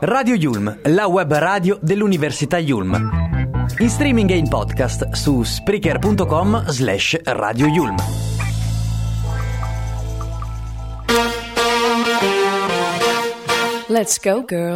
Radio Yulm, la web radio dell'Università Yulm. In streaming e in podcast su Spreaker.com/Radio Yulm. Let's go, girl.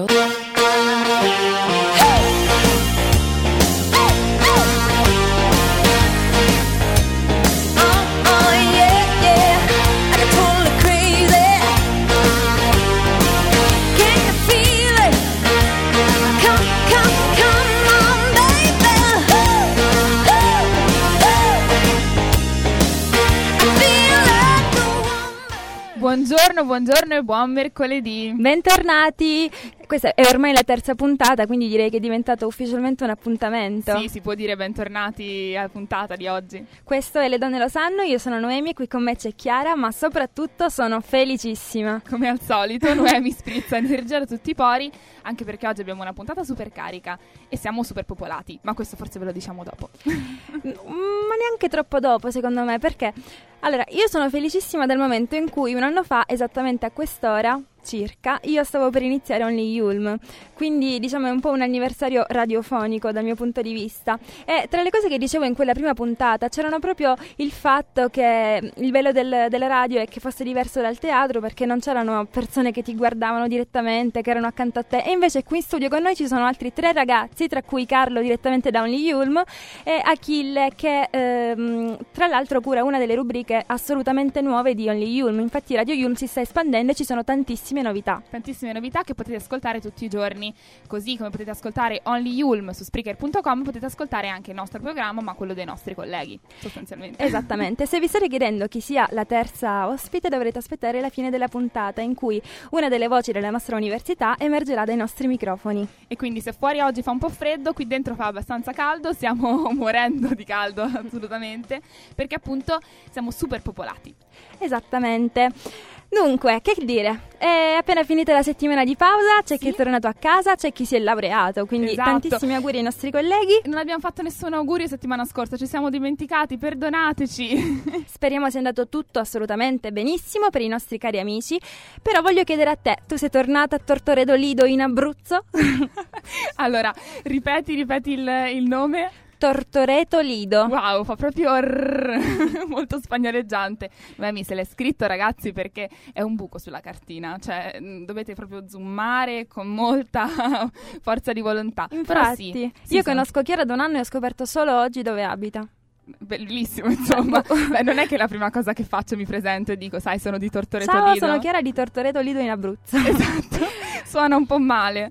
Buongiorno e buon mercoledì. Bentornati. Questa è ormai la terza puntata, quindi direi che è diventato ufficialmente un appuntamento. Sì, si può dire bentornati alla puntata di oggi. Questo è Le Donne Lo Sanno, io sono Noemi, qui con me c'è Chiara, ma soprattutto sono felicissima. Come al solito, Noemi sprizza energia da tutti i pori, anche perché oggi abbiamo una puntata super carica e siamo super popolati, ma questo forse ve lo diciamo dopo. Ma neanche troppo dopo, secondo me, perché... Allora, io sono felicissima dal momento in cui un anno fa, esattamente a quest'ora circa, io stavo per iniziare Only Yulm, quindi diciamo è un po' un anniversario radiofonico dal mio punto di vista. E tra le cose che dicevo in quella prima puntata c'erano proprio il fatto che il bello della radio è che fosse diverso dal teatro, perché non c'erano persone che ti guardavano direttamente, che erano accanto a te, e invece qui in studio con noi ci sono altri 3 ragazzi, tra cui Carlo direttamente da Only Yulm e Achille che tra l'altro cura una delle rubriche assolutamente nuove di Only Yulm. Infatti Radio Yulm si sta espandendo e ci sono tantissime novità che potete ascoltare tutti i giorni, così come potete ascoltare Only Yulm su Spreaker.com, potete ascoltare anche il nostro programma, ma quello dei nostri colleghi sostanzialmente. Esattamente. Se vi state chiedendo chi sia la terza ospite, dovrete aspettare la fine della puntata in cui una delle voci della nostra università emergerà dai nostri microfoni. E quindi se fuori oggi fa un po' freddo, qui dentro fa abbastanza caldo, stiamo morendo di caldo assolutamente, perché appunto siamo super popolati. Esattamente. Dunque, che dire, è appena finita la settimana di pausa, c'è chi è tornato a casa, c'è chi si è laureato, quindi tantissimi auguri ai nostri colleghi. Non abbiamo fatto nessun augurio settimana scorsa, ci siamo dimenticati, perdonateci. Speriamo sia andato tutto assolutamente benissimo per i nostri cari amici, però voglio chiedere a te, tu sei tornata a Tortoreto Lido in Abruzzo? Allora, ripeti il nome? Tortoreto Lido. Wow, fa proprio molto spagnoleggiante. Noemi se l'è scritto, ragazzi, perché è un buco sulla cartina, cioè dovete proprio zoomare con molta forza di volontà. Infatti, sì, io conosco Chiara da un anno e ho scoperto solo oggi dove abita. Bellissimo, insomma. Beh, non è che la prima cosa che faccio mi presento e dico, sai, sono di Tortoreto Lido. Ciao, sono Chiara di Tortoreto Lido in Abruzzo. Esatto, suona un po' male.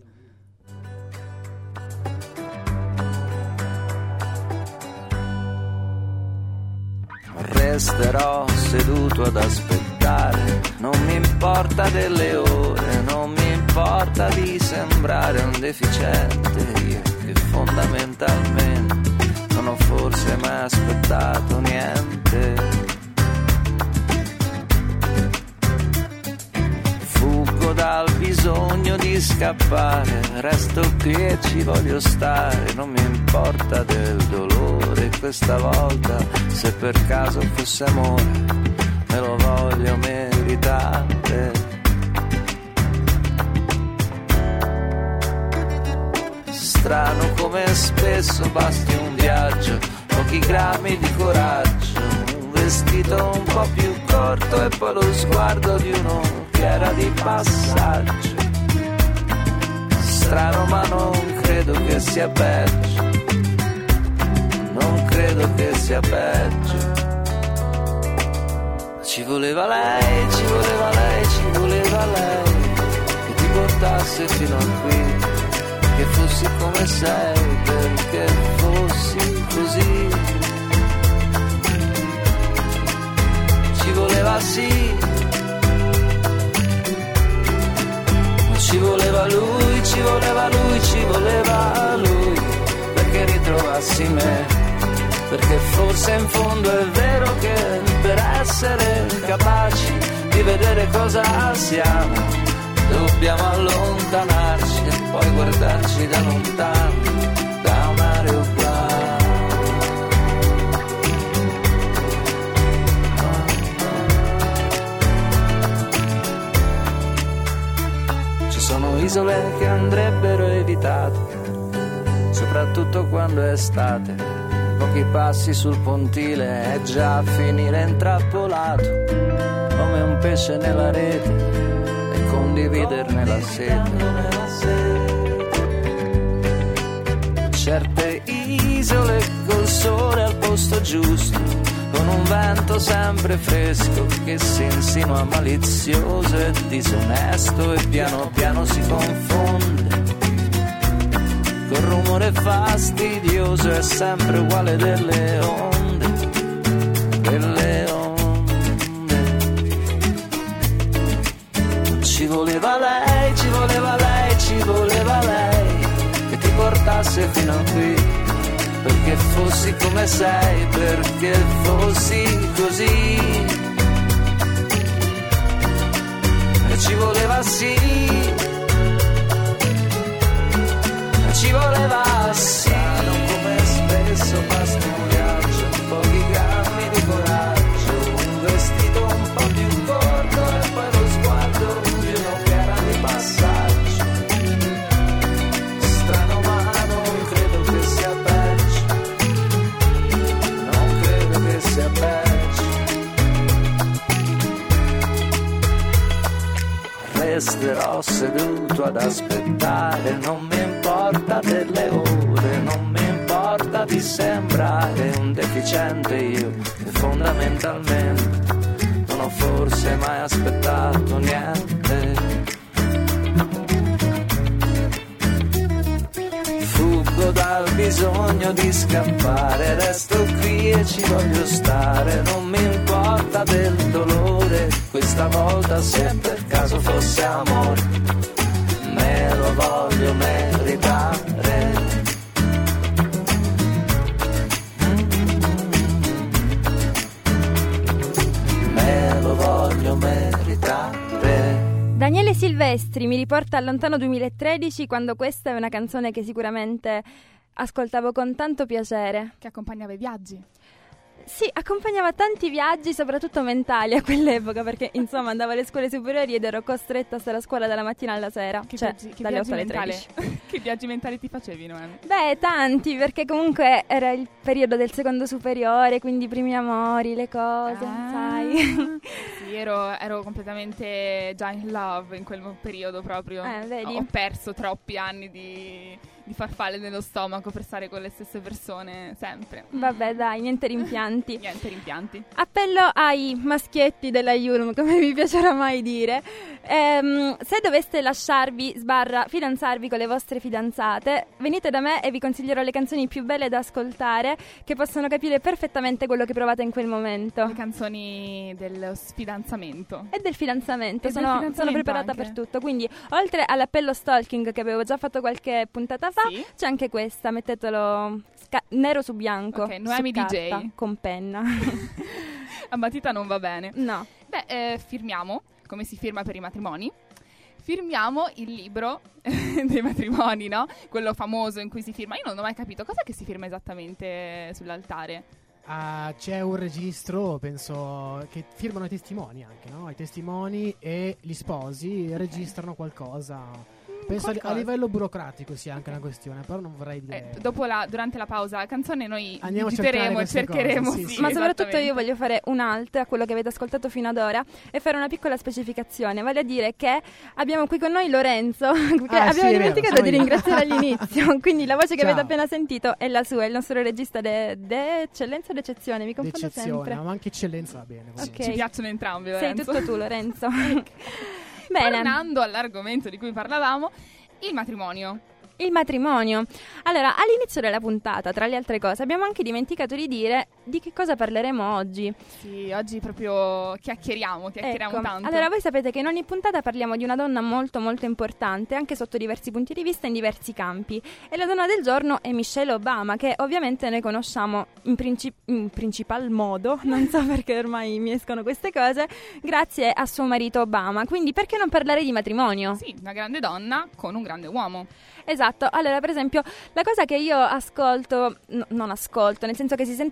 Resterò seduto ad aspettare, non mi importa delle ore, non mi importa di sembrare un deficiente, io che fondamentalmente non ho forse mai aspettato niente. Fuggo dal bisogno di scappare, resto qui e ci voglio stare, non mi importa del dolore questa volta, se per caso fosse amore me lo voglio meritare. Strano come spesso basti un viaggio, pochi grammi di coraggio, un vestito un po' più corto e poi lo sguardo di uno che era di passaggio. Strano ma non credo che sia peggio, non credo che sia peggio. Ci voleva lei, ci voleva lei, ci voleva lei, che ti portasse fino a qui, che fossi come sei, perché fossi così. Ci voleva sì, ma ci voleva lui, ci voleva lui, ci voleva lui, perché ritrovassi me, perché forse in fondo è vero che per essere capaci di vedere cosa siamo dobbiamo allontanarci e poi guardarci da lontano, da un aeroplano. Ci sono i isole che andrebbero evitate, soprattutto quando è estate. Pochi passi sul pontile è già a finire intrappolato, come un pesce nella rete, e condividerne la sete. Certe isole col sole al posto giusto, con un vento sempre fresco che si insinua malizioso e disonesto e piano piano si confonde col rumore fastidioso e sempre uguale delle onde, delle onde. Ci voleva lei, ci voleva lei, ci voleva lei, che ti portasse fino a qui, perché fossi come sei, perché fossi così. E ci voleva sì, e ci voleva sì. Non come spesso basta un viaggio, pochi grammi di coraggio, un vestito un po' più corto e poi lo sguardo di un'opera di passaggio. Strano ma non credo che sia peggio, non credo che sia peggio. Resterò seduto ad aspettare, non mi importa delle ore, non mi importa di sembrare un deficiente io, che fondamentalmente non ho forse mai aspettato niente. Fuggo dal bisogno di scappare, resto qui e ci voglio stare, non mi importa del dolore, questa volta se per caso fosse amore, me lo voglio meritare. Me lo voglio meritare. Daniele Silvestri mi riporta al lontano 2013, quando questa è una canzone che sicuramente ascoltavo con tanto piacere. Che accompagnava i viaggi. Sì, accompagnava tanti viaggi, soprattutto mentali a quell'epoca, perché insomma andavo alle scuole superiori ed ero costretta a stare a scuola dalla mattina alla sera, Che cioè viaggi, che dalle 8 alle viaggi 13. mentali. Che viaggi mentali ti facevi, Noemi? Beh, tanti, perché comunque era il periodo del secondo superiore, quindi i primi amori, le cose, sai. Sì, ero completamente già in love in quel periodo proprio. Vedi? Ho perso troppi anni di farfalle nello stomaco per stare con le stesse persone sempre. Vabbè, dai, niente rimpianti. Niente rimpianti. Appello ai maschietti della Yulm, come mi piacerà mai dire. Se doveste lasciarvi/fidanzarvi con le vostre fidanzate, venite da me e vi consiglierò le canzoni più belle da ascoltare, che possono capire perfettamente quello che provate in quel momento. Le canzoni dello sfidanzamento. E del fidanzamento, E del sono fidanzamento preparata anche. per tutto. Quindi, oltre all'appello stalking che avevo già fatto qualche puntata fa, Sì. c'è anche questa, mettetelo nero su bianco, Ok, Noemi su carta, DJ. con penna. A matita non va bene. No. Beh, firmiamo, come si firma per i matrimoni. Firmiamo il libro dei matrimoni, no? Quello famoso in cui si firma. Io non ho mai capito cosa che si firma esattamente sull'altare. C'è un registro, penso, che firmano i testimoni anche, no? I testimoni e gli sposi registrano qualcosa. Penso a livello burocratico sia anche una questione, però non vorrei dire... Durante la pausa la canzone noi Andiamo a digiteremo e cercare queste cercheremo. cose, sì. Ma soprattutto esattamente. io voglio fare un alt a quello che avete ascoltato fino ad ora e fare una piccola specificazione, vale a dire che abbiamo qui con noi Lorenzo, che Ah, sì, abbiamo è vero, dimenticato sono di io. ringraziare all'inizio, quindi la voce che Ciao. avete appena sentito è la sua, è il nostro regista d'eccellenza o d'eccezione, mi confondo D'eccezione, sempre. ma anche eccellenza va bene. Ok. Ci piacciono entrambi, Sei Lorenzo. tutto tu, Lorenzo. Bene. Tornando all'argomento di cui parlavamo, il matrimonio. Il matrimonio. Allora, all'inizio della puntata, tra le altre cose, abbiamo anche dimenticato di dire di che cosa parleremo oggi. Sì, oggi proprio chiacchieriamo Ecco, tanto. allora voi sapete che in ogni puntata parliamo di una donna molto molto importante, anche sotto diversi punti di vista, in diversi campi. E la donna del giorno è Michelle Obama, che ovviamente noi conosciamo in principal modo, non so perché ormai mi escono queste cose, grazie a suo marito Obama. Quindi perché non parlare di matrimonio? Sì, una grande donna con un grande uomo. Esatto, allora per esempio la cosa che io ascolto, non ascolto, nel senso che si sente più spesso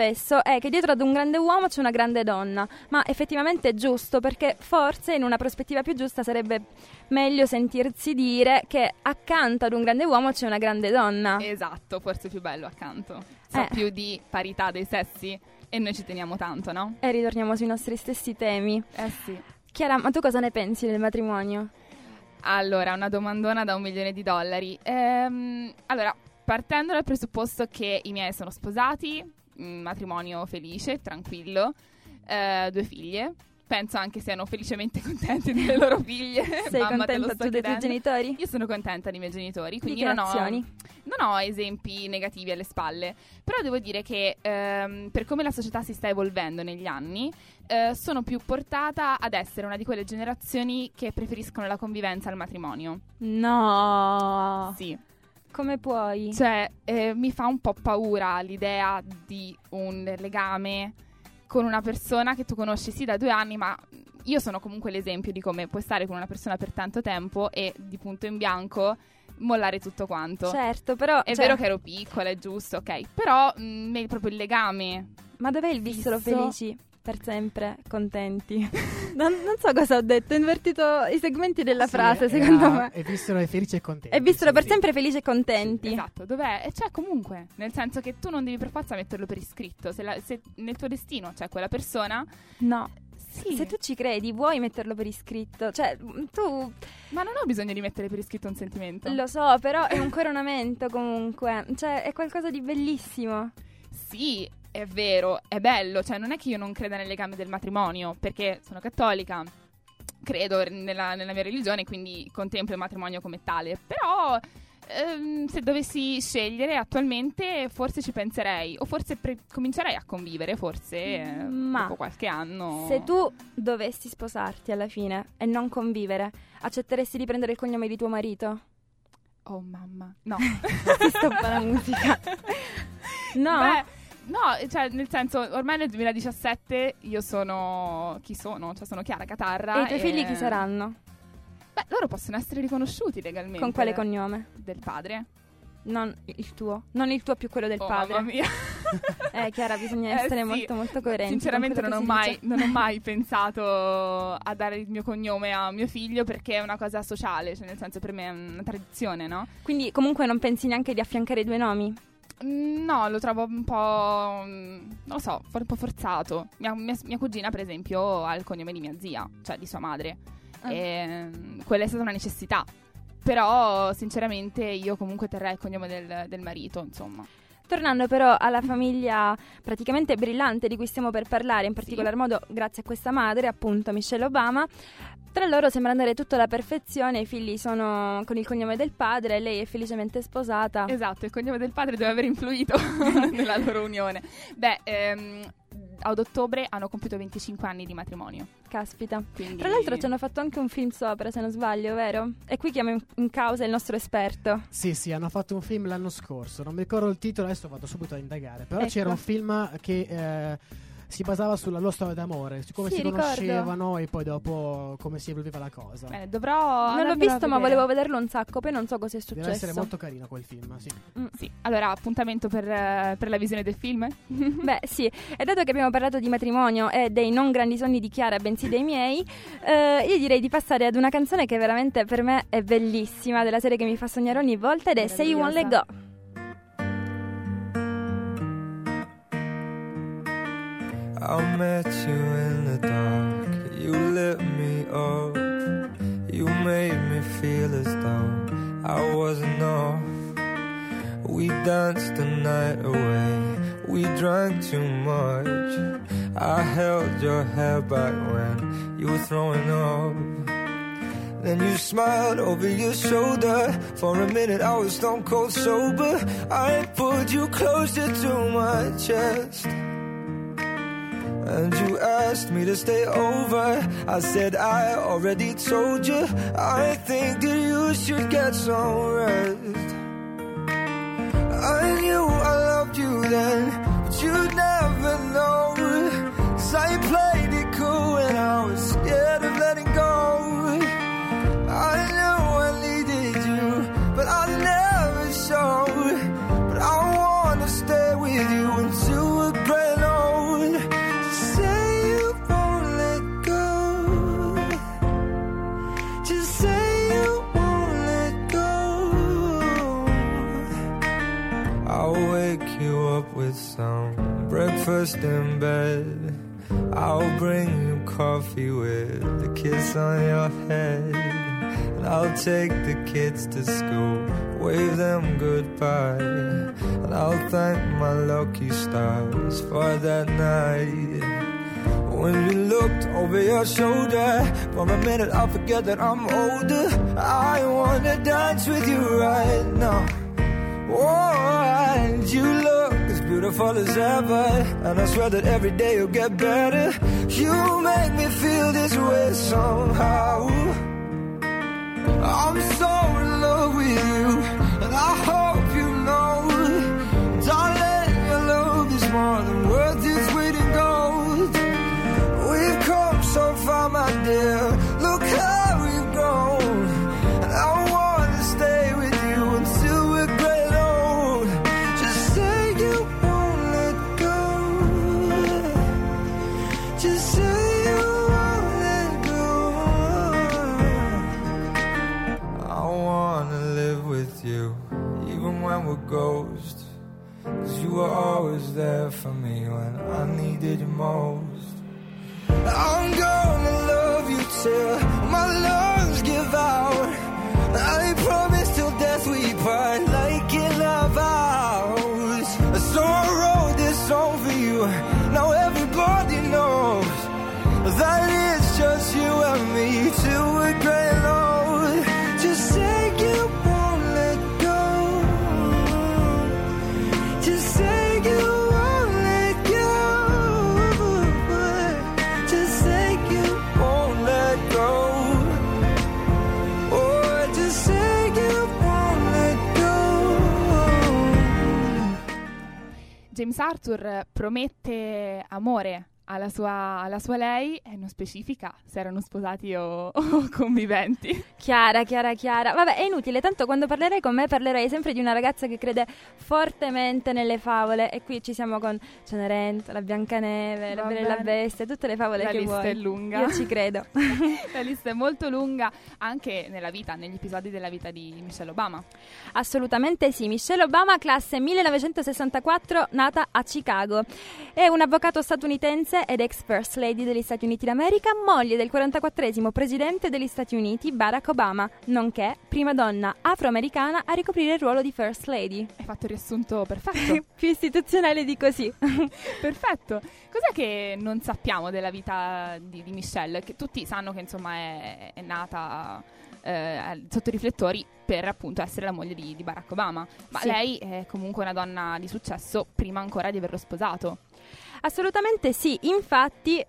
spesso è che dietro ad un grande uomo c'è una grande donna, ma effettivamente è giusto, perché forse in una prospettiva più giusta sarebbe meglio sentirsi dire che accanto ad un grande uomo c'è una grande donna. Esatto, forse è più bello accanto. Sa più di parità dei sessi e noi ci teniamo tanto, no? E ritorniamo sui nostri stessi temi. Sì. Chiara, ma tu cosa ne pensi del matrimonio? Allora, una domandona da $1 milione. Allora, partendo dal presupposto che i miei sono sposati, matrimonio felice, tranquillo, 2 figlie. Penso anche siano felicemente contenti delle loro figlie. Sei Mamma, contenta tu dei tuoi genitori? Io sono contenta dei miei genitori, quindi non ho esempi negativi alle spalle. Però devo dire che per come la società si sta evolvendo negli anni, sono più portata ad essere una di quelle generazioni che preferiscono la convivenza al matrimonio. No! Sì. Come puoi? Cioè, mi fa un po' paura l'idea di un legame con una persona che tu conosci sì da 2 anni, ma io sono comunque l'esempio di come puoi stare con una persona per tanto tempo e di punto in bianco mollare tutto quanto. Certo, però è vero che ero piccola, è giusto, ok, però proprio il legame. Ma dov'è il vissero felici? Per sempre contenti. non so cosa ho detto, ho invertito i segmenti della frase, secondo me. E vissero felici e contenti. E vissero per sempre felici e contenti. Esatto, dov'è? E cioè comunque, nel senso che tu non devi per forza metterlo per iscritto. Se nel tuo destino c'è quella persona... No. Sì. Se tu ci credi, vuoi metterlo per iscritto? Cioè, tu... Ma non ho bisogno di mettere per iscritto un sentimento. Lo so, però è un coronamento comunque. Cioè, è qualcosa di bellissimo. Sì, è vero, è bello. Cioè, non è che io non creda nel legame del matrimonio, perché sono cattolica, credo nella mia religione, quindi contemplo il matrimonio come tale. Però... se dovessi scegliere attualmente forse ci penserei, o forse comincerei a convivere, forse dopo qualche anno. Se tu dovessi sposarti alla fine e non convivere, accetteresti di prendere il cognome di tuo marito? Oh mamma, no. Si stoppa la musica. No? Beh, no, cioè nel senso, ormai nel 2017 io sono... Chi sono? Cioè sono Chiara Catarra. E i tuoi figli chi saranno? Beh, loro possono essere riconosciuti legalmente. Con quale cognome? Del padre. Non il tuo. Non il tuo più quello del padre. Mamma mia. Chiara, bisogna essere sì. molto molto coerenti. Sinceramente non ho mai pensato a dare il mio cognome a mio figlio, perché è una cosa sociale, cioè nel senso per me è una tradizione, no? Quindi comunque non pensi neanche di affiancare i 2 nomi? No, lo trovo un po', non lo so, un po' forzato. Mia cugina per esempio ha il cognome di mia zia, cioè di sua madre. E quella è stata una necessità, però sinceramente io comunque terrei il cognome del marito, insomma. Tornando però alla famiglia praticamente brillante di cui stiamo per parlare, in particolar modo grazie a questa madre, appunto Michelle Obama, tra loro sembra andare tutto alla perfezione, i figli sono con il cognome del padre, lei è felicemente sposata. Esatto, il cognome del padre deve aver influito nella loro unione. Beh, ad ottobre hanno compiuto 25 anni di matrimonio. Caspita. Quindi... Tra l'altro ci hanno fatto anche un film sopra, se non sbaglio, vero? E qui chiamo in causa il nostro esperto. Sì, hanno fatto un film l'anno scorso, non mi ricordo il titolo, adesso vado subito a indagare. Però c'era un film che si basava sulla loro storia d'amore, su come si conoscevano e poi dopo come si evolveva la cosa. Non l'ho visto, ma volevo vederlo un sacco, poi non so cosa è successo. Deve essere molto carino quel film, sì. Sì. Allora, appuntamento per la visione del film? Beh, sì. E dato che abbiamo parlato di matrimonio e dei non grandi sogni di Chiara, bensì dei miei, io direi di passare ad una canzone che veramente per me è bellissima, della serie che mi fa sognare ogni volta, ed è Say You Won't Let Go. I met you in the dark, you lit me up, you made me feel as though I wasn't off. We danced the night away, we drank too much. I held your hair back when you were throwing up. Then you smiled over your shoulder. For a minute I was stone cold sober. I pulled you closer to my chest, and you asked me to stay over. I said I already told you. I think that you should get some rest. I knew I loved you then, but you'd never know. 'Cause I played it cool and I was scared of letting go. I knew I needed you, but I never showed. But I wanna stay with you until we're great. wake you up with some breakfast in bed. I'll bring you coffee with a kiss on your head. And I'll take the kids to school, wave them goodbye. And I'll thank my lucky stars for that night. When you looked over your shoulder, for a minute I forget that I'm older. I wanna dance with you right now. Oh, and you look as beautiful as ever, and I swear that every day you'll get better. You make me feel this way somehow. I'm so in love with you, and I hope you know, darling, your love is more than worth its weight in gold. We've come so far, my dear, look how we've grown, and I wanna stay with you until we're great old. Just say you won't let go, just say you won't let go. I wanna live with you, even when we're ghosts, 'cause you were always there for me when I needed you most. I'm gonna love you till my lungs give out. I promise till death we part, like in our vows. So I wrote this song for you, now everybody knows that it's just you and me till we're great and old. Just say you won't let go, just say you won't let go, just say you won't let go. Oh, just say you won't let go. James Arthur promette amore alla sua lei e non specifica se erano sposati o conviventi. Chiara. Vabbè, è inutile, tanto quando parlerai con me parlerai sempre di una ragazza che crede fortemente nelle favole, e qui ci siamo con Cenerentola, la Biancaneve, la Bella e la Bestia, tutte le favole che vuoi. La lista è lunga. Io ci credo. La lista è molto lunga anche negli episodi della vita di Michelle Obama. Assolutamente sì. Michelle Obama, classe 1964, nata a Chicago. È un avvocato statunitense ed ex First Lady degli Stati Uniti d'America, moglie del 44esimo presidente degli Stati Uniti, Barack Obama, nonché prima donna afroamericana a ricoprire il ruolo di First Lady. Hai fatto il riassunto perfetto. Più istituzionale di così. Perfetto. Cos'è che non sappiamo della vita di Michelle? Che tutti sanno che insomma è nata sotto i riflettori per appunto essere la moglie di Barack Obama, ma sì, lei è comunque una donna di successo prima ancora di averlo sposato. Assolutamente sì, infatti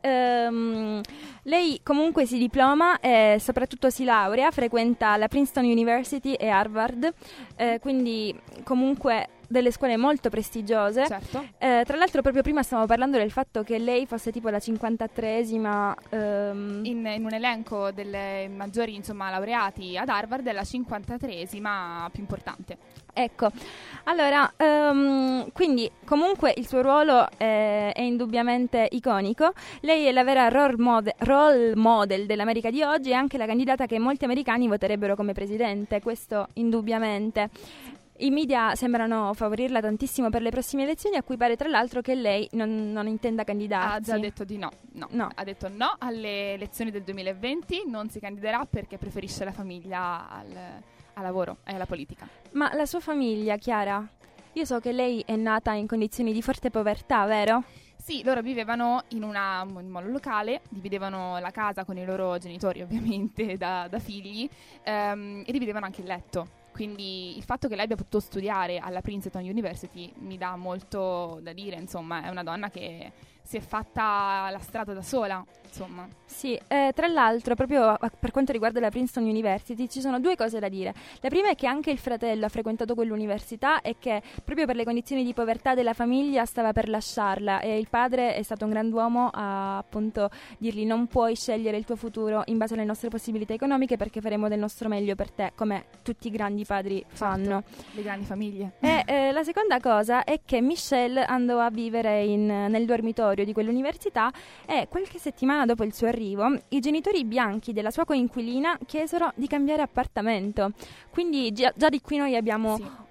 lei comunque si diploma e soprattutto si laurea, frequenta la Princeton University e Harvard, quindi comunque delle scuole molto prestigiose. Certo. Tra l'altro proprio prima stavamo parlando del fatto che lei fosse tipo la 53esima in un elenco delle maggiori insomma laureati ad Harvard, è la 53esima più importante. Ecco, allora, quindi comunque il suo ruolo è indubbiamente iconico. Lei è la vera role model dell'America di oggi e anche la candidata che molti americani voterebbero come presidente, questo indubbiamente. I media sembrano favorirla tantissimo per le prossime elezioni, a cui pare tra l'altro che lei non intenda candidarsi. Ha già detto di no. Ha detto no alle elezioni del 2020, non si candiderà perché preferisce la famiglia al lavoro e alla politica. Ma la sua famiglia, Chiara, io so che lei è nata in condizioni di forte povertà, vero? Sì, loro vivevano in un monolocale, dividevano la casa con i loro genitori ovviamente da figli, e dividevano anche il letto. Quindi il fatto che lei abbia potuto studiare alla Princeton University mi dà molto da dire, insomma, è una donna che si è fatta la strada da sola, insomma. Sì, tra l'altro proprio per quanto riguarda la Princeton University ci sono due cose da dire. La prima è che anche il fratello ha frequentato quell'università e che proprio per le condizioni di povertà della famiglia stava per lasciarla, e il padre è stato un grand'uomo a appunto dirgli: non puoi scegliere il tuo futuro in base alle nostre possibilità economiche perché faremo del nostro meglio per te, come tutti i grandi padri fanno. Certo, le grandi famiglie. E la seconda cosa è che Michelle andò a vivere nel dormitorio di quell'università e qualche settimana dopo il suo arrivo i genitori bianchi della sua coinquilina chiesero di cambiare appartamento. Quindi già di qui noi abbiamo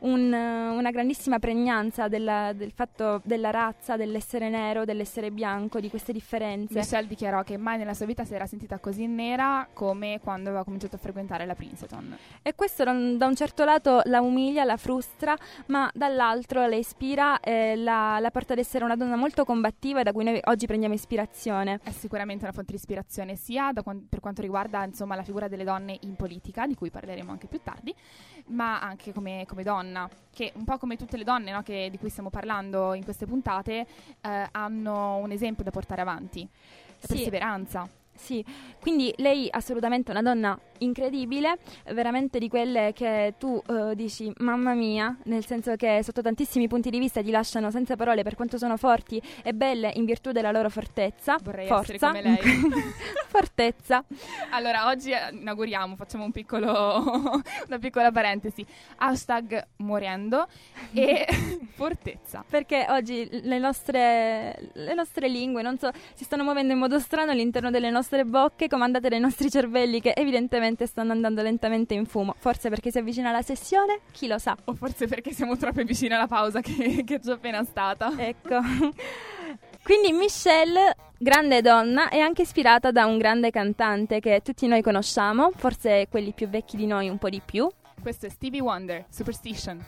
una grandissima pregnanza del fatto della razza, dell'essere nero, dell'essere bianco, di queste differenze. Michelle dichiarò che mai nella sua vita si era sentita così nera come quando aveva cominciato a frequentare la Princeton. E questo da un certo lato la umilia, la frustra, ma dall'altro la ispira e la porta ad essere una donna molto combattiva, da cui noi oggi prendiamo ispirazione. È sicuramente una fonte di ispirazione sia per quanto riguarda insomma la figura delle donne in politica, di cui parleremo anche più tardi, ma anche come donna, che un po' come tutte le donne, no, di cui stiamo parlando in queste puntate, hanno un esempio da portare avanti, la perseveranza. Sì, quindi lei assolutamente una donna incredibile, veramente di quelle che tu dici mamma mia, nel senso che sotto tantissimi punti di vista ti lasciano senza parole per quanto sono forti e belle in virtù della loro fortezza. Vorrei forza. essere come lei. Fortezza. Allora, oggi inauguriamo, facciamo una piccola parentesi, hashtag morendo e fortezza. Perché oggi le nostre lingue, non so, si stanno muovendo in modo strano all'interno delle nostre bocche, comandate dai nostri cervelli che evidentemente stanno andando lentamente in fumo. Forse perché si avvicina la sessione, chi lo sa. O forse perché siamo troppo vicini alla pausa che è già appena stata. Ecco. Quindi Michelle, grande donna, è anche ispirata da un grande cantante che tutti noi conosciamo, forse quelli più vecchi di noi un po' di più. Questo è Stevie Wonder, Superstition.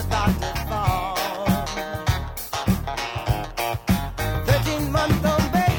Month on baby.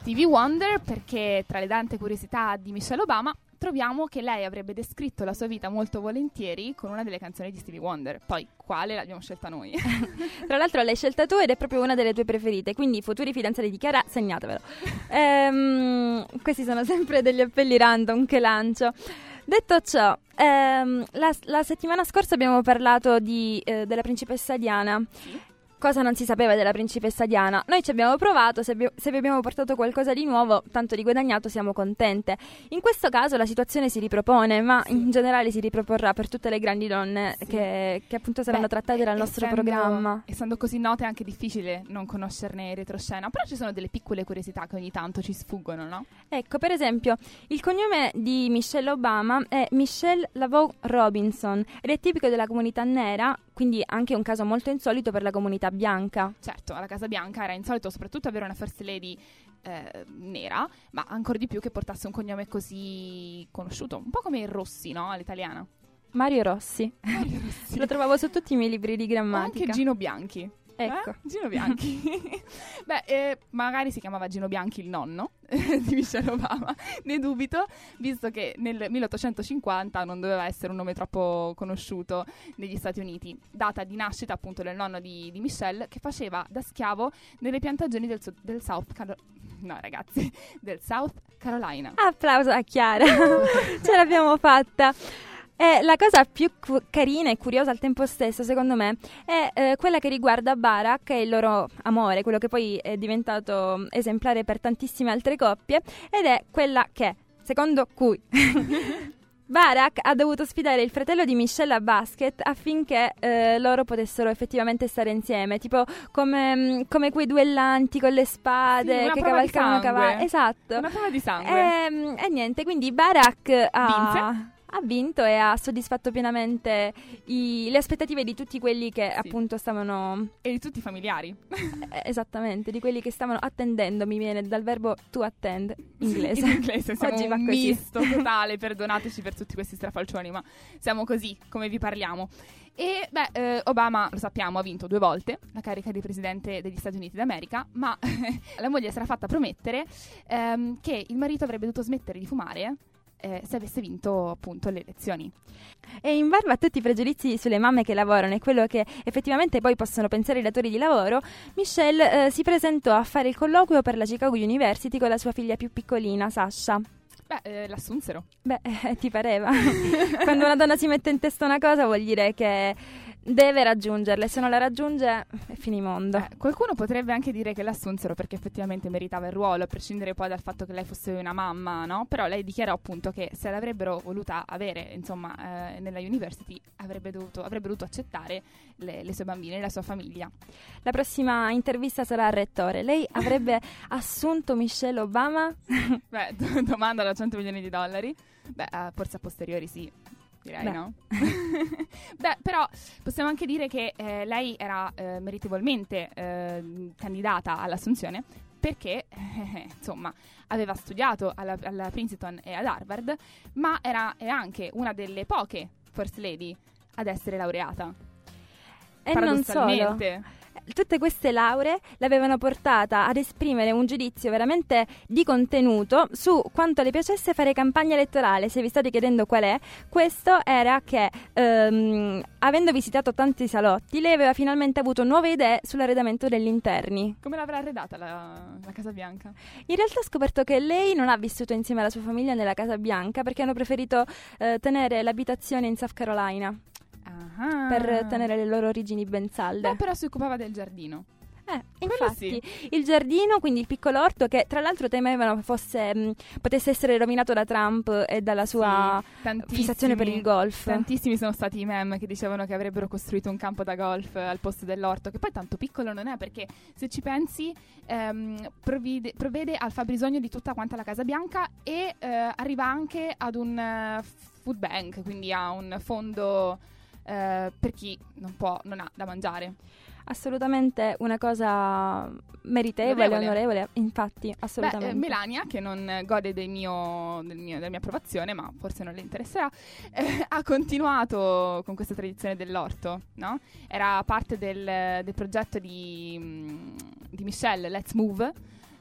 Stevie Wonder, perché tra le tante curiosità di Michelle Obama troviamo che lei avrebbe descritto la sua vita molto volentieri con una delle canzoni di Stevie Wonder. Poi quale l'abbiamo scelta noi? Tra l'altro l'hai scelta tu ed è proprio una delle tue preferite, quindi futuri fidanzati di Chiara, segnatevelo. Questi sono sempre degli appelli random che lancio. Detto ciò, la settimana scorsa abbiamo parlato della principessa Diana. Sì. Cosa non si sapeva della principessa Diana? Noi ci abbiamo provato, se vi abbiamo portato qualcosa di nuovo, tanto di guadagnato, siamo contente. In questo caso la situazione si ripropone, ma in generale si riproporrà per tutte le grandi donne che appunto saranno trattate dal nostro programma. Essendo così note è anche difficile non conoscerne in retroscena, però ci sono delle piccole curiosità che ogni tanto ci sfuggono, no? Ecco, per esempio, il cognome di Michelle Obama è Michelle Lavaux Robinson ed è tipico della comunità nera, quindi anche un caso molto insolito per la comunità bianca. Certo, alla Casa Bianca era insolito soprattutto avere una first lady nera, ma ancora di più che portasse un cognome così conosciuto, un po' come il Rossi, no? All'italiana. Mario Rossi. Mario Rossi. Lo trovavo su tutti i miei libri di grammatica. Anche Gino Bianchi. Ecco. Gino Bianchi. Beh, magari si chiamava Gino Bianchi il nonno di Michelle Obama, ne dubito, visto che nel 1850 non doveva essere un nome troppo conosciuto negli Stati Uniti. Data di nascita appunto del nonno di Michelle, che faceva da schiavo nelle piantagioni del South Carolina. Applauso a Chiara. Ce l'abbiamo fatta. La cosa più carina e curiosa al tempo stesso, secondo me, è quella che riguarda Barack e il loro amore, quello che poi è diventato esemplare per tantissime altre coppie, ed è quella che, secondo cui Barack ha dovuto sfidare il fratello di Michelle a basket affinché loro potessero effettivamente stare insieme, tipo come quei duellanti con le spade, sì, che cavalcavano cavalli. Esatto. Una prova di sangue. E niente, quindi Barack ha vinto e ha soddisfatto pienamente le aspettative di tutti quelli che appunto stavano... E di tutti i familiari. Esattamente, di quelli che stavano attendendo, mi viene dal verbo to attend, inglese. In inglese siamo Oggi va un così. misto totale, perdonateci per tutti questi strafalcioni, ma siamo così, come vi parliamo. E Obama, lo sappiamo, ha vinto 2 volte la carica di presidente degli Stati Uniti d'America, ma la moglie si era fatta promettere che il marito avrebbe dovuto smettere di fumare se avesse vinto appunto le elezioni. E in barba a tutti i pregiudizi sulle mamme che lavorano e quello che effettivamente poi possono pensare i datori di lavoro, Michelle si presentò a fare il colloquio per la Chicago University con la sua figlia più piccolina, Sasha. L'assunsero. Ti pareva? Quando una donna si mette in testa una cosa vuol dire che deve raggiungerla e se non la raggiunge è finimondo. Qualcuno potrebbe anche dire che l'assunsero perché effettivamente meritava il ruolo, a prescindere poi dal fatto che lei fosse una mamma, no? Però lei dichiarò appunto che se l'avrebbero voluta avere, insomma, nella university avrebbe dovuto accettare le sue bambine e la sua famiglia. La prossima intervista sarà al rettore. Lei avrebbe assunto Michelle Obama? Domanda da $100 milioni. Forse a posteriori sì. Direi, no? Però possiamo anche dire che lei era meritevolmente candidata all'assunzione perché, insomma, aveva studiato alla Princeton e ad Harvard, ma è anche una delle poche first lady ad essere laureata. E non solo. Tutte queste lauree l'avevano portata ad esprimere un giudizio veramente di contenuto su quanto le piacesse fare campagna elettorale. Se vi state chiedendo qual è, questo era che avendo visitato tanti salotti, lei aveva finalmente avuto nuove idee sull'arredamento degli interni. Come l'avrà arredata la Casa Bianca? In realtà ho scoperto che lei non ha vissuto insieme alla sua famiglia nella Casa Bianca perché hanno preferito tenere l'abitazione in South Carolina. Per tenere le loro origini ben salde. Però si occupava del giardino. Infatti il giardino, quindi il piccolo orto che tra l'altro temevano potesse essere rovinato da Trump e dalla sua fissazione per il golf. Tantissimi sono stati i meme che dicevano che avrebbero costruito un campo da golf al posto dell'orto, che poi tanto piccolo non è, perché se ci pensi provvede al fabbisogno di tutta quanta la Casa Bianca e arriva anche ad un food bank, quindi a un fondo per chi non ha da mangiare. Assolutamente una cosa meritevole, onorevole, infatti, assolutamente. Melania, che non gode della mia approvazione, ma forse non le interesserà, ha continuato con questa tradizione dell'orto, no? Era parte del progetto di Michelle, Let's Move,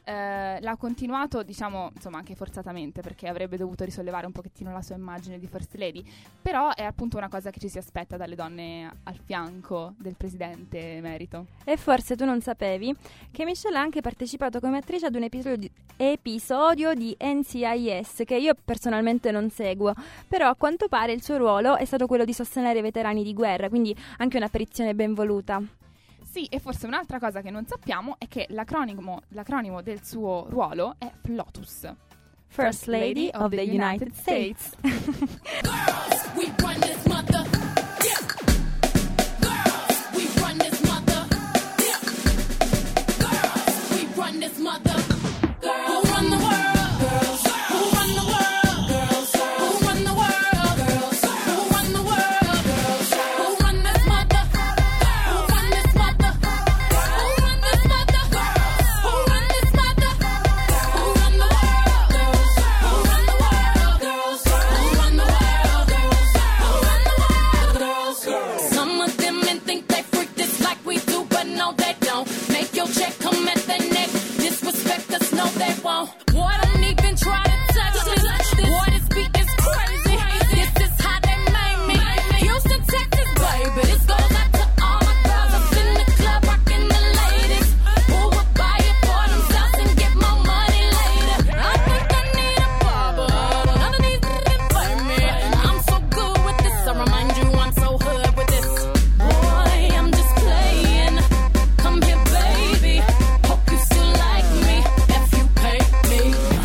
l'ha continuato, diciamo, insomma, anche forzatamente, perché avrebbe dovuto risollevare un pochettino la sua immagine di First Lady, però è appunto una cosa che ci si aspetta dalle donne al fianco del presidente emerito. E forse tu non sapevi che Michelle ha anche partecipato come attrice ad un episodio di NCIS, che io personalmente non seguo, però a quanto pare il suo ruolo è stato quello di sostenere i veterani di guerra, quindi anche un'apparizione ben voluta. Sì, e forse un'altra cosa che non sappiamo è che l'acronimo del suo ruolo è FLOTUS. First Lady of the United States. Girls, we run this mother. Yeah. Girls, we run this mother. Yeah. Girls, we run this mother. Girls, who run the world? Girls, who run the world? Girls, who run the world? Girls, who run the world? Girls, who run this mother? Who run this mother? Who run this mother? Who run this mother? Who run the world? Girls, who run the world? Girls, who run the world? Girls, who run the world? Girls. Some of them men think they freak this like we do, but no they don't. Make your check come at their neck. Disrespect us, no they won't. Boy, don't even try to touch this. Boy, this beat is crazy. This is how they made me. Houston, Texas, baby. This goes out to all my girls up in the club, rocking the ladies. Who would buy it for themselves and get more money later? I think I need a barber. None of these niggas play me. I'm so good with this. I remind you I'm so hood with this. Boy, I'm just playing. Come here, baby. Hope you still like me if you pay me.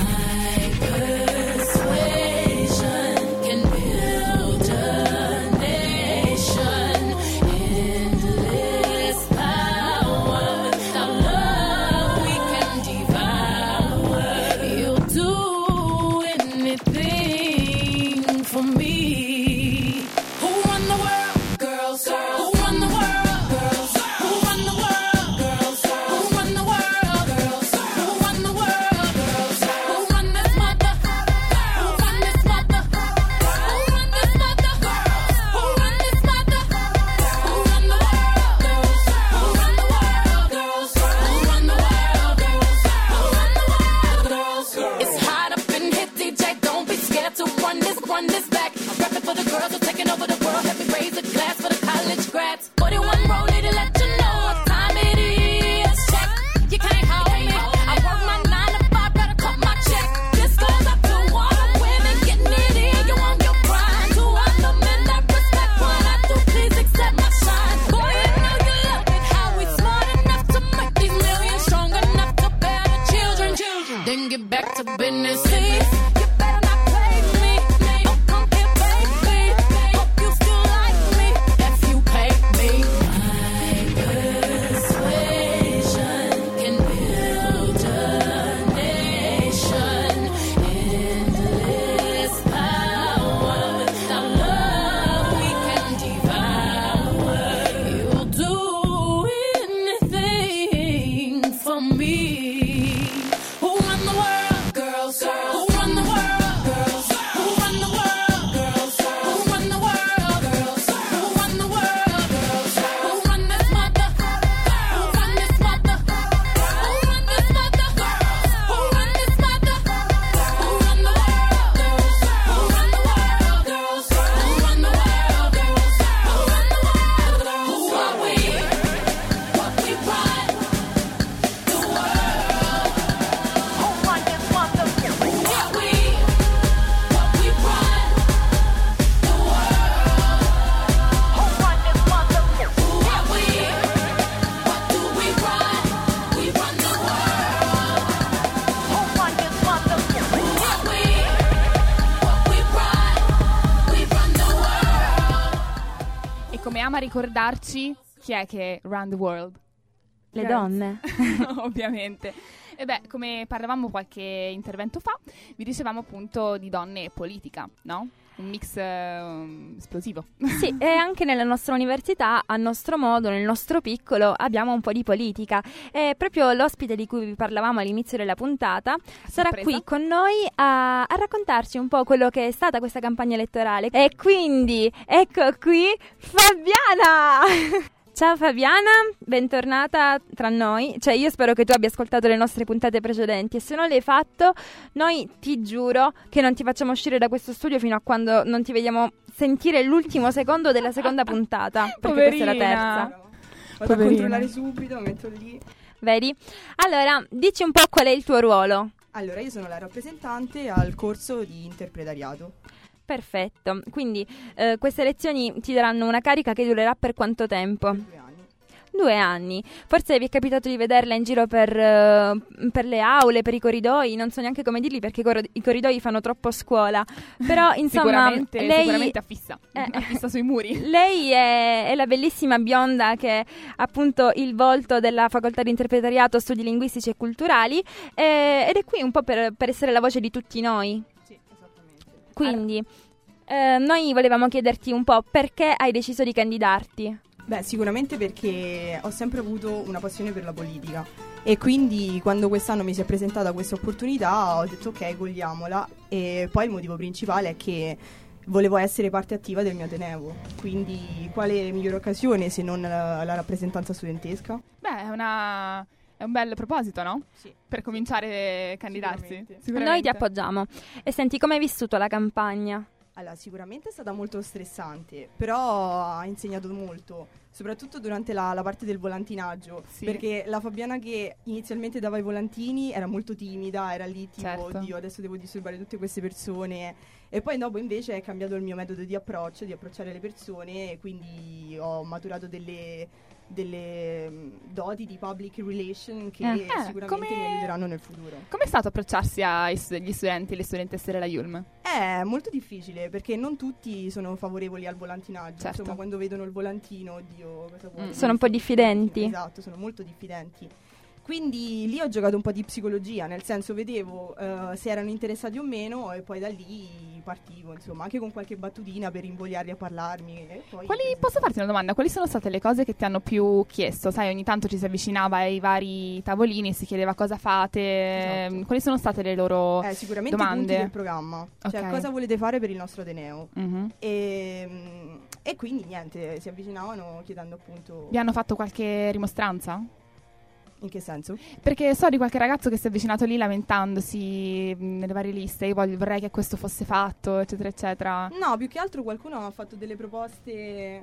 My persuasion can build a nation. Endless power. Without love, we can devour. You'll do anything for me. Who run the world? Girls. Who run the world? Girls. Who run the world? Girls. Who run the world? Girls. Who run the world? Girls. Who run this mother? Who run this mother? Who run this mother? Who run this mother? Who run the world? Girls. Who run the world? Girls. Who run the world? Girls. Who run the world? Girls. It's hot up in here, DJ. Don't be scared to run this back. I'm rapping for the girls who are taking over the world. Help me raise a glass for the college grads. 41 rollie to let you know what time it is. Check, you can't hold me. I work my 9 to 5, better cut my check. This goes up to all the women getting it in. You on your grind. To all the men that respect what I do, please accept my shine. Boy, you know you love it. How we smart enough to make these millions, strong enough to bear the children. Then get back to business. Please, you better not play me. Oh, come here, baby. Hope you still like me if you pay me. My persuasion can build a nation. Endless power. Without love, we can devour. You'll do anything for me. Who run the world? Girls. Who run the world? Girls. Who run the world? Girls. Who run the world? Girls. Who run the world? Girls. Who run this mother? Who run this mother? Who run this mother? Who run this mother? Who run the world? Girls. Who run the world? Girls. Who run the world? Girls. Who run the world? Who are we? What we run? The world. Who run this mother? Who are we? What we run? The world. Who run this mother? Who are we? What do we run? We run the world. Who run this mother? Who are we? What we run? We run the world. E come ama ricordarci, chi è che run the world? Le donne. Ovviamente. E beh, come parlavamo qualche intervento fa, vi dicevamo appunto di donne e politica, no? Un mix esplosivo. Sì, e anche nella nostra università, a nostro modo, nel nostro piccolo, abbiamo un po' di politica. E proprio l'ospite di cui vi parlavamo all'inizio della puntata sarà qui con noi a raccontarci un po' quello che è stata questa campagna elettorale. E quindi, ecco qui, Fabiana! Ciao Fabiana, bentornata tra noi. Cioè, io spero che tu abbia ascoltato le nostre puntate precedenti e se non l'hai fatto, noi ti giuro che non ti facciamo uscire da questo studio fino a quando non ti vediamo sentire l'ultimo secondo della seconda puntata, perché Poverina. questa è la terza. Vado a controllare subito, metto lì. Vedi? Allora, dici un po' qual è il tuo ruolo. Allora, io sono la rappresentante al corso di interpretariato. Perfetto, quindi queste lezioni ti daranno una carica che durerà per quanto tempo? 2 anni. 2 anni. Forse vi è capitato di vederla in giro per le aule, per i corridoi, non so neanche come dirli perché i corridoi fanno troppo scuola. Però insomma, sicuramente affissa sui muri. Lei è la bellissima bionda che è appunto il volto della facoltà di interpretariato, studi linguistici e culturali ed è qui un po' per essere la voce di tutti noi. Sì, esattamente. Quindi noi volevamo chiederti un po' perché hai deciso di candidarti. Beh, sicuramente perché ho sempre avuto una passione per la politica e quindi quando quest'anno mi si è presentata questa opportunità ho detto ok, cogliamola, e poi il motivo principale è che volevo essere parte attiva del mio ateneo, quindi quale migliore occasione se non la rappresentanza studentesca? Beh, è un bel proposito, no? Sì. Per cominciare a candidarsi. Sicuramente. Noi ti appoggiamo. E senti, come hai vissuto la campagna? Allora, sicuramente è stata molto stressante, però ha insegnato molto, soprattutto durante la parte del volantinaggio, Sì. perché la Fabiana che inizialmente dava i volantini era molto timida, era lì tipo, Certo. oddio, adesso devo disturbare tutte queste persone, e poi dopo invece è cambiato il mio metodo di approccio, di approcciare le persone, e quindi ho maturato delle doti di public relation che sicuramente mi aiuteranno nel futuro. Com'è stato approcciarsi agli studenti e le studentesse della Yulm? È molto difficile perché non tutti sono favorevoli al volantinaggio. Certo. Insomma, quando vedono il volantino, oddio, cosa vuoi? Sono un po' diffidenti. Esatto, sono molto diffidenti. Quindi lì ho giocato un po' di psicologia, nel senso vedevo se erano interessati o meno e poi da lì partivo, insomma, anche con qualche battutina per invogliarli a parlarmi. E poi Posso farti una domanda? Quali sono state le cose che ti hanno più chiesto? Sai, ogni tanto ci si avvicinava ai vari tavolini, si chiedeva cosa fate. Esatto. Quali sono state le loro sicuramente domande? i punti del programma, cioè Ok. cosa volete fare per il nostro ateneo. Mhm. E quindi niente, si avvicinavano chiedendo appunto... Vi hanno fatto qualche rimostranza? In che senso? Perché so di qualche ragazzo che si è avvicinato lì lamentandosi nelle varie liste. Io vorrei che questo fosse fatto, eccetera, eccetera. No, più che altro qualcuno ha fatto delle proposte,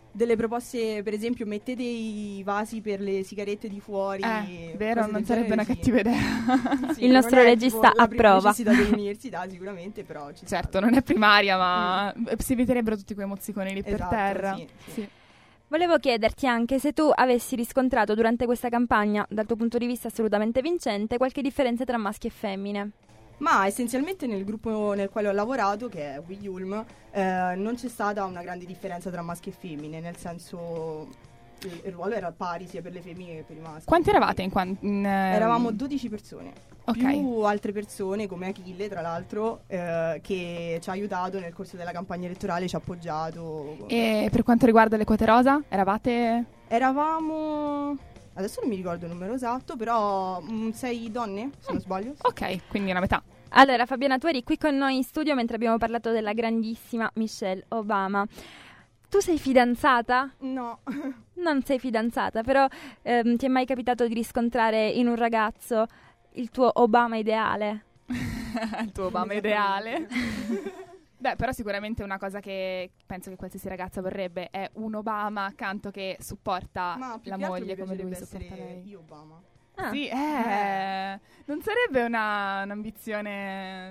per esempio mettete i vasi per le sigarette di fuori. Vero, cose non del sarebbe genere, una sì. cattiva idea. Sì, Il nostro non è regista tipo la prima approva. necessità dell'università sicuramente, però ci sta. Certo, non è primaria, ma si eviterebbero tutti quei mozziconi lì per Esatto, terra. sì. Volevo chiederti anche se tu avessi riscontrato durante questa campagna, dal tuo punto di vista assolutamente vincente, qualche differenza tra maschi e femmine. Ma essenzialmente nel gruppo nel quale ho lavorato, che è WIULM, non c'è stata una grande differenza tra maschi e femmine, nel senso il ruolo era pari sia per le femmine che per i maschi. Quanti eravate Eravamo 12 persone. Ok. Più altre persone come Achille, tra l'altro, che ci ha aiutato nel corso della campagna elettorale, ci ha appoggiato. E per quanto riguarda le quote rosa, eravate... Eravamo, adesso non mi ricordo il numero esatto, però 6 donne, se non sbaglio. Ok, quindi una metà. Allora Fabiana, tu eri qui con noi in studio mentre abbiamo parlato della grandissima Michelle Obama. Tu sei fidanzata? No. Non sei fidanzata, però ti è mai capitato di riscontrare in un ragazzo il tuo Obama ideale? Il tuo Obama ideale. Beh, però sicuramente una cosa che penso che qualsiasi ragazza vorrebbe è un Obama accanto che supporta Ma più la che altro moglie mi come lui piacerebbe supporta essere lei. io Obama. Ah. Sì, non sarebbe un'ambizione...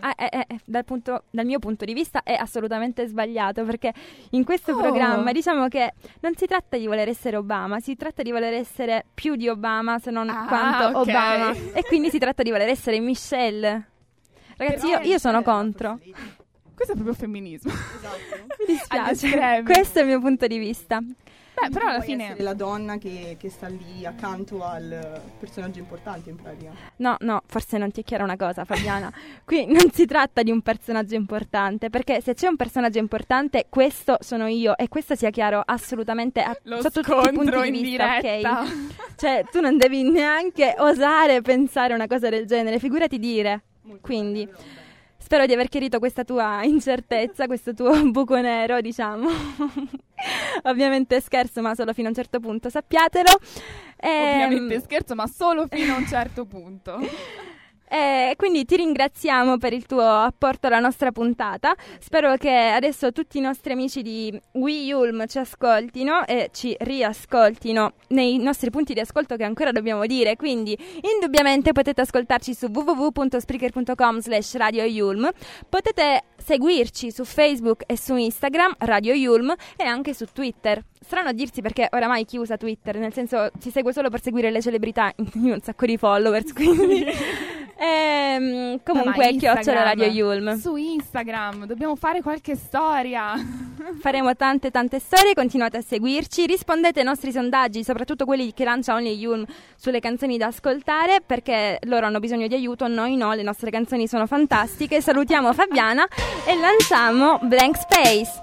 Dal mio punto di vista è assolutamente sbagliato, perché in questo programma diciamo che non si tratta di voler essere Obama, si tratta di voler essere più di Obama, se non quanto ok. Obama, e quindi si tratta di voler essere Michelle. Ragazzi, io sono contro. Questo è proprio femminismo. Esatto. Mi dispiace, estremi. questo è il mio punto di vista. Beh, però alla Puoi fine... essere la donna che sta lì accanto al personaggio importante in pratica. No, forse non ti è chiara una cosa, Fabiana. Qui non si tratta di un personaggio importante, perché se c'è un personaggio importante, questo sono io, e questo sia chiaro assolutamente Lo sotto tutti i punti scontro di in vista, diretta. ok? Cioè, tu non devi neanche osare pensare una cosa del genere, figurati dire. Molto Quindi, bella, però, beh. Spero di aver chiarito questa tua incertezza, questo tuo buco nero, diciamo. Ovviamente scherzo, ma solo fino a un certo punto, sappiatelo. Ovviamente scherzo, ma solo fino a un certo punto. Quindi ti ringraziamo per il tuo apporto alla nostra puntata. Spero che adesso tutti i nostri amici di We Yulm ci ascoltino e ci riascoltino nei nostri punti di ascolto che ancora dobbiamo dire. Quindi indubbiamente potete ascoltarci su www.spreaker.com/Radio Yulm. Potete seguirci su Facebook e su Instagram, Radio Yulm, e anche su Twitter. Strano a dirsi perché oramai chi usa Twitter, nel senso si segue solo per seguire le celebrità. Io ho un sacco di followers, quindi comunque chiocciola Radio Yulm. Su Instagram dobbiamo fare qualche storia. Faremo tante storie, continuate a seguirci, rispondete ai nostri sondaggi, soprattutto quelli che lancia Only Yulm sulle canzoni da ascoltare, perché loro hanno bisogno di aiuto, noi no, le nostre canzoni sono fantastiche. Salutiamo Fabiana e lanciamo Blank Space.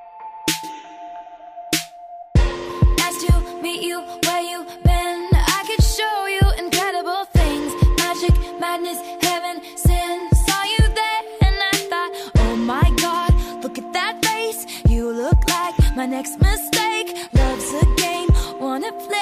Meet you where you been. I could show you incredible things. Magic, madness, heaven, sin. Saw you there and I thought, oh my God, look at that face. You look like my next mistake. Love's a game, wanna play.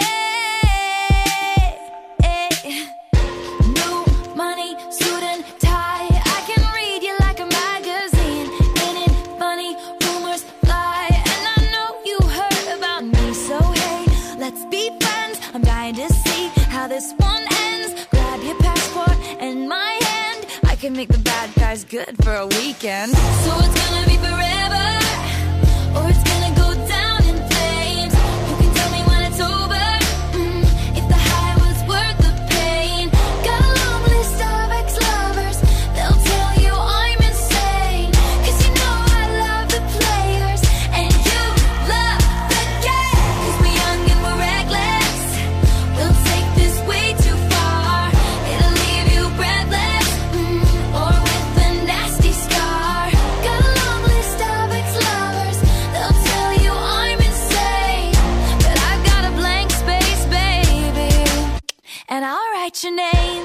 New money, suit and tie. I can read you like a magazine. Ain't it funny? Rumors fly. And I know you heard about me, so hey, let's be friends. I'm dying to see how this one ends. Grab your passport and my hand. I can make the bad guys good for a weekend. So it's gonna be forever, or it's gonna go down in flames. You can tell me when it's over, if the high was worth the pain. Got a long list of ex-lovers. They'll tell you I'm insane, 'cause you know I love the players and you love the game. 'Cause we're young and we're reckless. We'll take this way too far. It'll leave you breathless, or with a nasty scar. Got a long list of ex-lovers. They'll tell you I'm insane, but I've got a blank space, baby, and I'll write your name.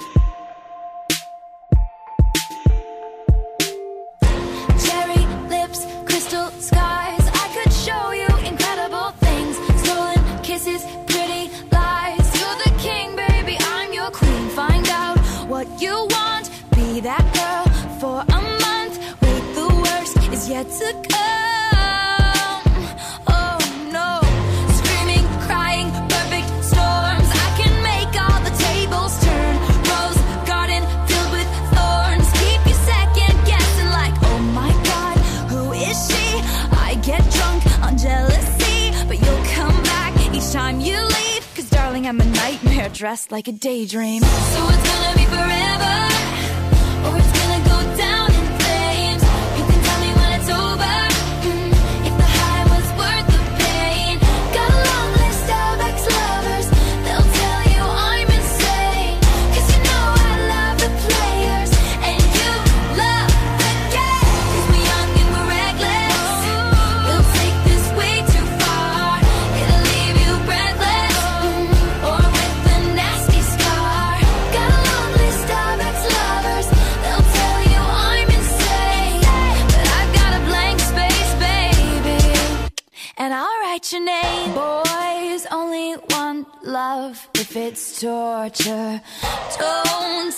Cherry lips, crystal skies. I could show you incredible things. Stolen kisses, pretty lies. You're the king, baby, I'm your queen. Find out what you want. Be that girl for a month. Wait, the worst is yet to come. Oh no. Screaming, crying, perfect storms. I can make all the tables turn. Rose garden filled with thorns. Keep you second guessing like, oh my God, who is she? I get drunk on jealousy, but you'll come back each time you leave. 'Cause darling, I'm a nightmare dressed like a daydream. So it's gonna be forever, or it's gonna go down in flames. You can tell me when it's over, if the high was worth the pain. Got a long list of ex-lovers. They'll tell you I'm insane, 'cause you know I love the players and you love the game. 'Cause we're young and we're reckless. We'll take this way too far. It'll leave you breathless, or with a nasty scar. Got a long list of ex-lovers. They'll tell you I'm insane, but I've got a blank space, baby, and I'll write your name. Boys only want love if it's torture. Don't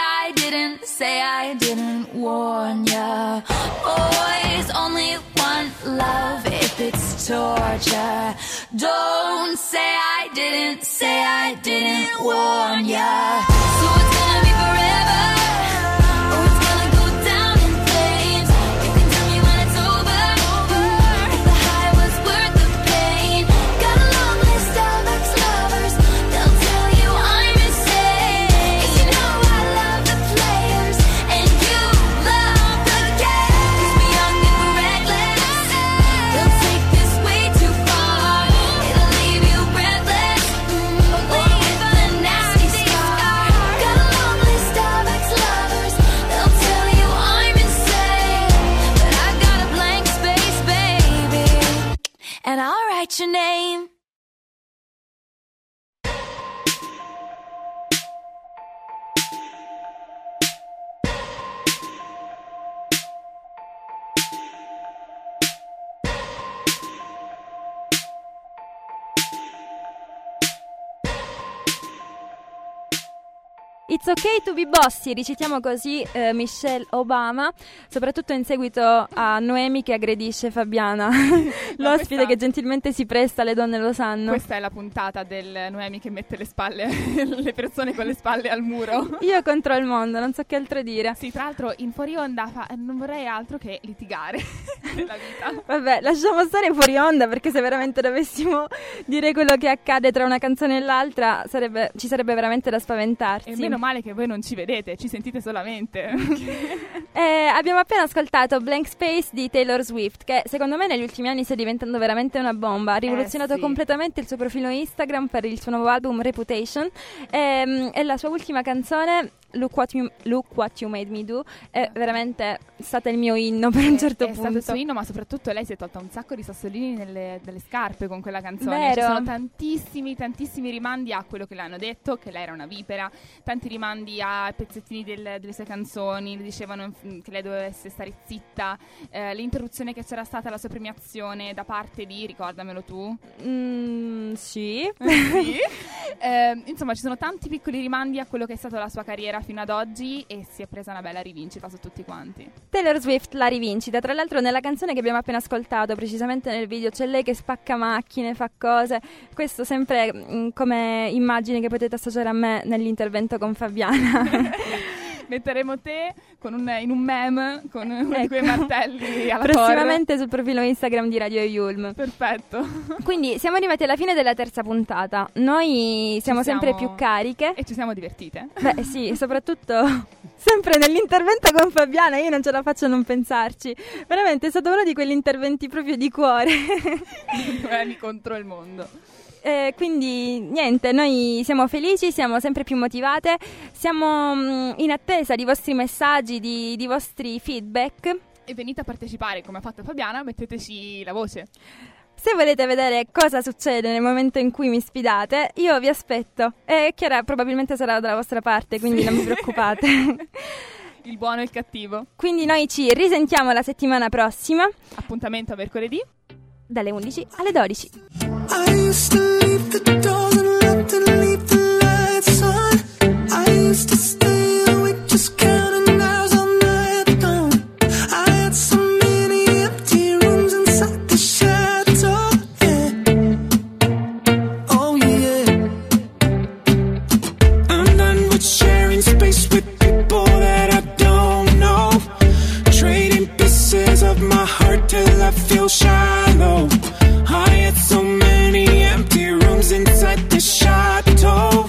say I didn't warn ya. Boys only want love if it's torture. Don't say I didn't warn ya. So it's gonna be forever, or it's gonna go down in flames. You can tell me when it's over, if the high was worth the pain. Got a long list of ex-lovers. They'll tell you I'm insane, 'cause you know I love the players and you love the game. 'Cause we're young and we're reckless. They'll take this way too far. It'll leave you breathless, or with a nasty scar. Got a long list of ex-lovers. They'll tell you I'm insane, but I've got a blank space, baby, and I'll write your name. It's okay to be bossy, recitiamo così Michelle Obama, soprattutto in seguito a Noemi che aggredisce Fabiana, l'ospite che gentilmente si presta, le donne lo sanno. Questa è la puntata del Noemi che mette le spalle, le persone con le spalle al muro. Io contro il mondo, non so che altro dire. Sì, tra l'altro in fuori onda non vorrei altro che litigare nella vita. Vabbè, lasciamo stare fuori onda, perché se veramente dovessimo dire quello che accade tra una canzone e l'altra ci sarebbe veramente da spaventarsi. E meno male che voi non ci vedete, ci sentite solamente. Abbiamo appena ascoltato Blank Space di Taylor Swift, che secondo me negli ultimi anni sta diventando veramente una bomba. Ha rivoluzionato completamente il suo profilo Instagram per il suo nuovo album Reputation, e la sua ultima canzone Look What You Made Me Do è veramente stata il mio inno per un certo punto. È stato il suo inno, ma soprattutto lei si è tolta un sacco di sassolini nelle scarpe con quella canzone. Vero. Ci sono tantissimi rimandi a quello che le hanno detto, che lei era una vipera, tanti rimandi a pezzettini delle sue canzoni, le dicevano che lei dovesse stare zitta, l'interruzione che c'era stata alla sua premiazione da parte di, ricordamelo tu? Sì. Sì. Insomma, ci sono tanti piccoli rimandi a quello che è stata la sua carriera fino ad oggi, e si è presa una bella rivincita su tutti quanti. Taylor Swift la rivincita. Tra l'altro nella canzone che abbiamo appena ascoltato, precisamente nel video, c'è lei che spacca macchine, fa cose. Questo sempre come immagini che potete associare a me nell'intervento con Fabiana. Metteremo te in un meme con uno di quei martelli alla prossimamente torre. Sul profilo Instagram di Radio Yulm. Perfetto. Quindi siamo arrivati alla fine della terza puntata. Noi siamo sempre più cariche e ci siamo divertite. Beh sì, soprattutto sempre nell'intervento con Fabiana. Io non ce la faccio a non pensarci. Veramente è stato uno di quegli interventi proprio di cuore. Contro il mondo. Quindi niente, noi siamo felici, siamo sempre più motivate, siamo in attesa di vostri messaggi, di vostri feedback. E venite a partecipare, come ha fatto Fabiana, metteteci la voce. Se volete vedere cosa succede nel momento in cui mi sfidate, io vi aspetto. E Chiara probabilmente sarà dalla vostra parte, quindi non vi preoccupate. Il buono e il cattivo. Quindi noi ci risentiamo la settimana prossima. Appuntamento a mercoledì dalle 11 alle 12. I used to leave the doors unlocked and leave the lights on. I used to stay awake just counting hours all night long. I had so many empty rooms inside the chateau, yeah. Oh yeah. I'm done with sharing space with people that I don't know, trading pieces of my heart till I feel shallow. I had so many empty rooms inside the chateau,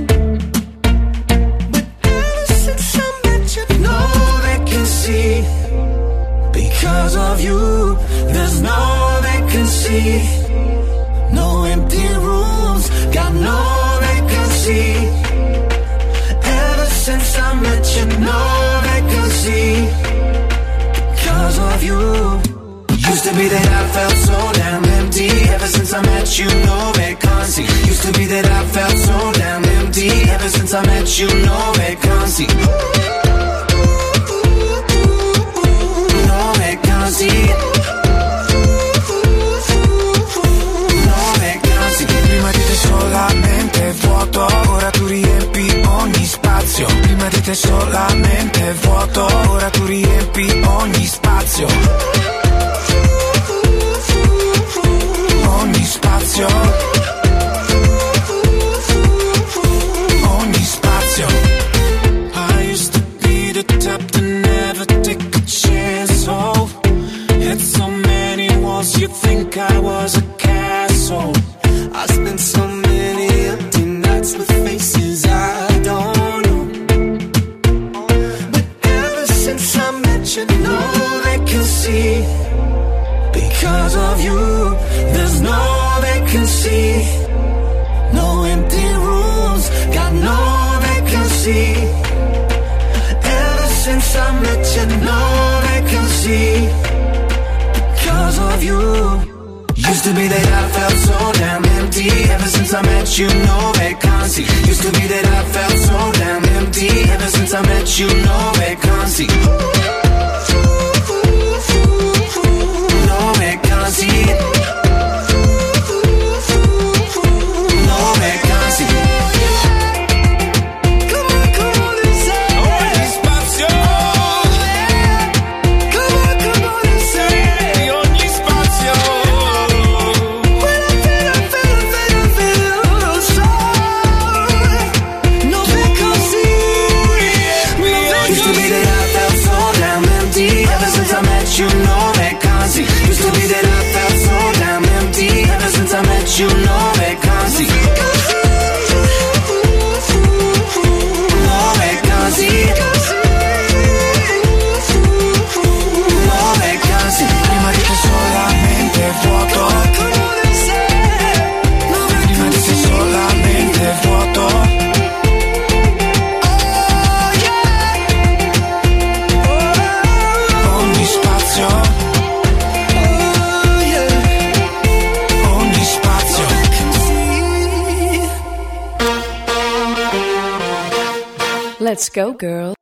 but ever since I met you, no vacancy. Because of you, there's no vacancy. No empty rooms, got no vacancy. Ever since I met you, no vacancy. Because of you. Used to be that I felt so damn empty. Ever since I met you, no vacancy. Used to be that I felt so damn empty. Ever since I met you, no vacancy. No vacancy. No vacancy. Prima di te solamente vuoto, ora tu riempi ogni spazio. Prima di te solamente vuoto, ora tu riempi ogni spazio. Ogni spazio, ogni spazio. I used to be the type to never take a chance. Oh, had so many walls, you'd think I was a castle. I spent so many empty nights with faces I don't know. But ever since I met you, no vacancy. Because of you, there's no vacancy. No empty rooms, got no vacancy. Ever since I met you, no vacancy. Because of you. Used to be that I felt so damn empty. Ever since I met you, no vacancy. Used to be that I felt so damn empty. Ever since I met you, no vacancy. No vacancy. No vacancy. Come on, come Since I met you, 9 casi. 9 casi. 9 casi. Prima di te solamente vuoto. Prima di te solamente vuoto. Ogni spazio. Ogni spazio. Let's go, girl.